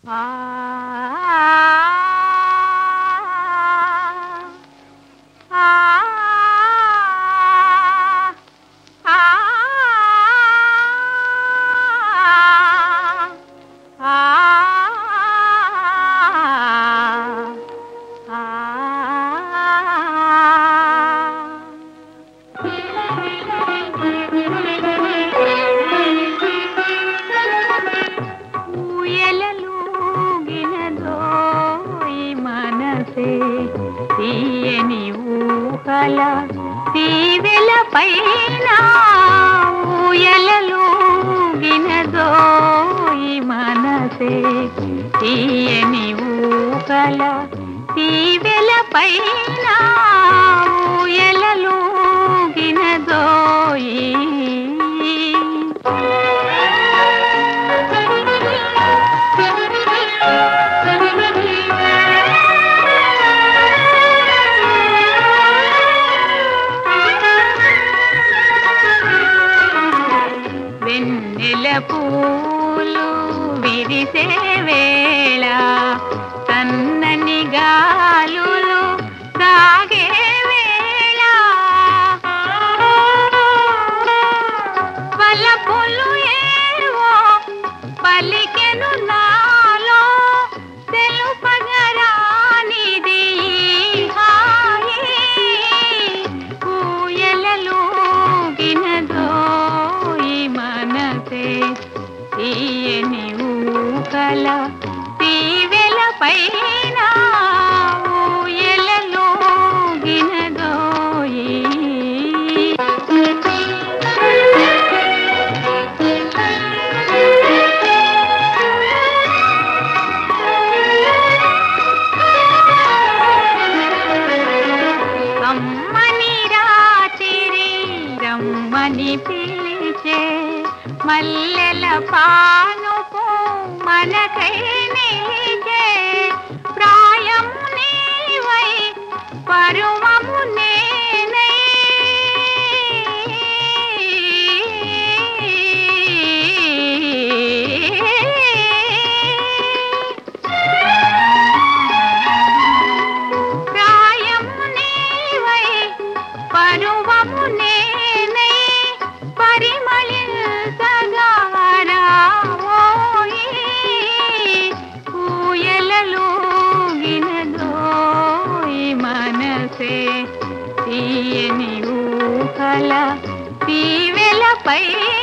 ఆ తీయని ఊహల తీవెల పైన ఊయలలూగినదో ఈ మనసే తీయని ఊహల తీవెల పైన ఊయలలూగినదో వెన్నెల పూలు విరిసే వేళ సన్నని గాలులు సాగే వేళ వలపులు ఏవో పలికెను నాలో తెలుపగరానిది హాయి ఊయలలూగినదో తీయని ఊహల తీవెల పైన ఊయలలూగినదోయి అమ్మని రాత్రి రమ్మని పిలిచే మల్లెల పానుపు మనకై నిలిచే ప్రాయం నీవై పరువము నేనై ప్రాయం నీవై పరువము నేనై పరిమళించగా తీయని ఊహల తీవెల పై